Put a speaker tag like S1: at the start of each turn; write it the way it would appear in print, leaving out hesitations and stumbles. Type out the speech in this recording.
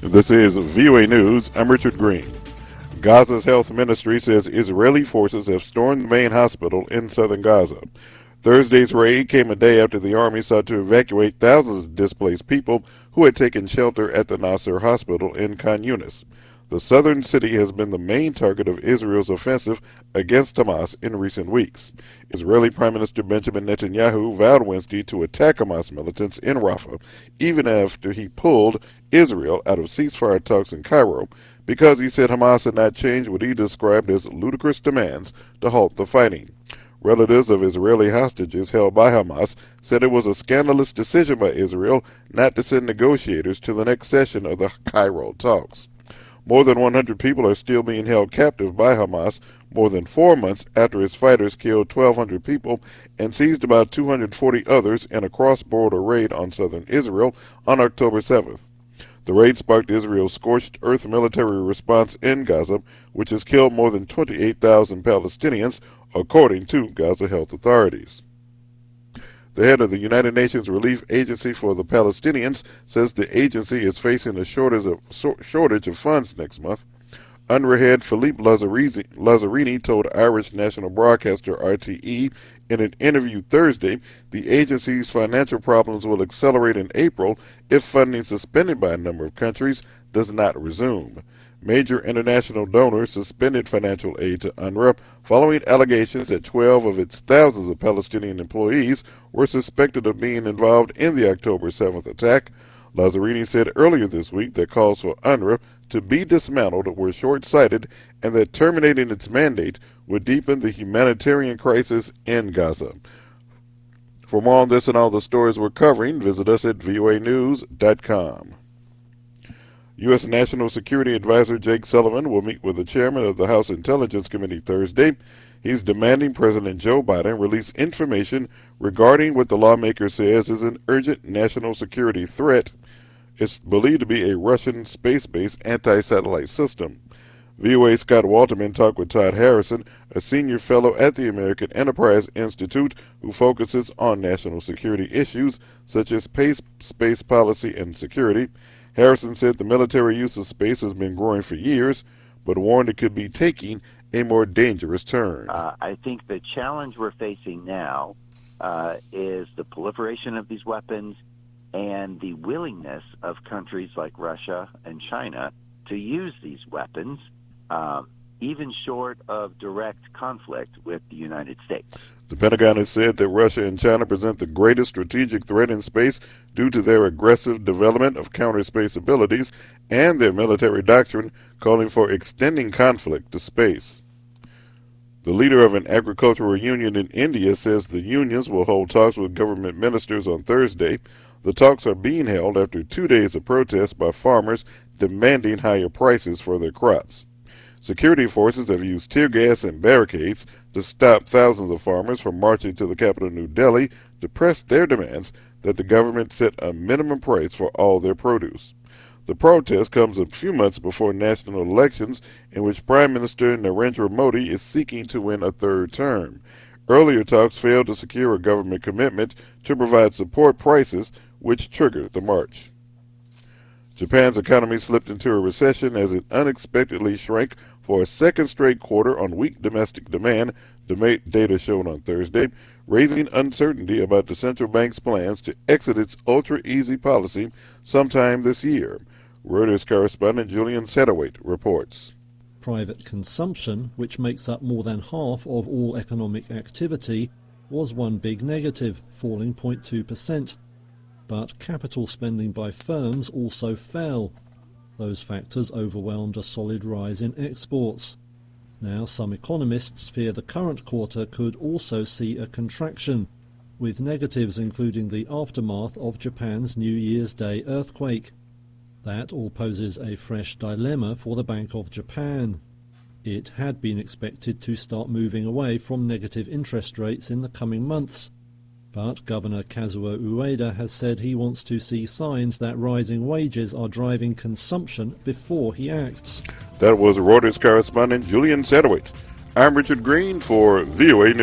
S1: This is VOA News. I'm Richard Green. Gaza's health ministry says Israeli forces have stormed the main hospital in southern Gaza. Thursday's raid came a day after the army sought to evacuate thousands of displaced people who had taken shelter at the Nasser hospital in Khan Yunis. The southern city has been the main target of Israel's offensive against Hamas in recent weeks. Israeli Prime Minister Benjamin Netanyahu vowed Wednesday to attack Hamas militants in Rafah, even after he pulled Israel out of ceasefire talks in Cairo, because he said Hamas had not changed what he described as ludicrous demands to halt the fighting. Relatives of Israeli hostages held by Hamas said it was a scandalous decision by Israel not to send negotiators to the next session of the Cairo talks. More than 100 people are still being held captive by Hamas more than 4 months after its fighters killed 1,200 people and seized about 240 others in a cross-border raid on southern Israel on October 7th. The raid sparked Israel's scorched earth military response in Gaza, which has killed more than 28,000 Palestinians, according to Gaza health authorities. The head of the United Nations Relief Agency for the Palestinians says the agency is facing a shortage of funds next month. UNRWA head Philippe Lazzarini told Irish national broadcaster RTE in an interview Thursday the agency's financial problems will accelerate in April if funding suspended by a number of countries does not resume. Major international donors suspended financial aid to UNRWA following allegations that 12 of its thousands of Palestinian employees were suspected of being involved in the October 7th attack. Lazzarini said earlier this week that calls for UNRWA to be dismantled were short-sighted and that terminating its mandate would deepen the humanitarian crisis in Gaza. For more on this and all the stories we're covering, visit us at voanews.com. U.S. National Security Advisor Jake Sullivan will meet with the chairman of the House Intelligence Committee Thursday. He's demanding President Joe Biden release information regarding what the lawmaker says is an urgent national security threat. It's believed to be a Russian space-based anti-satellite system. VOA's Scott Walterman talked with Todd Harrison, a senior fellow at the American Enterprise Institute who focuses on national security issues such as space policy and security. Harrison said the military use of space has been growing for years, but warned it could be taking a more dangerous turn.
S2: I think the challenge we're facing now is the proliferation of these weapons and the willingness of countries like Russia and China to use these weapons, even short of direct conflict with the United States.
S1: The Pentagon has said that Russia and China present the greatest strategic threat in space due to their aggressive development of counter-space abilities and their military doctrine calling for extending conflict to space. The leader of an agricultural union in India says the unions will hold talks with government ministers on Thursday. The talks are being held after 2 days of protests by farmers demanding higher prices for their crops. Security forces have used tear gas and barricades to stop thousands of farmers from marching to the capital, New Delhi, to press their demands that the government set a minimum price for all their produce. The protest comes a few months before national elections in which Prime Minister Narendra Modi is seeking to win a third term. Earlier talks failed to secure a government commitment to provide support prices, which triggered the march. Japan's economy slipped into a recession as it unexpectedly shrank for a second straight quarter on weak domestic demand, data showed on Thursday, raising uncertainty about the central bank's plans to exit its ultra-easy policy sometime this year. Reuters correspondent Julian Satterwhite reports.
S3: Private consumption, which makes up more than half of all economic activity, was one big negative, falling 0.2%. But capital spending by firms also fell. Those factors overwhelmed a solid rise in exports. Now some economists fear the current quarter could also see a contraction, with negatives including the aftermath of Japan's New Year's Day earthquake. That all poses a fresh dilemma for the Bank of Japan. It had been expected to start moving away from negative interest rates in the coming months. But Governor Kazuo Ueda has said he wants to see signs that rising wages are driving consumption before he acts.
S1: That was Reuters correspondent Julian Satterwhite. I'm Richard Green for VOA News.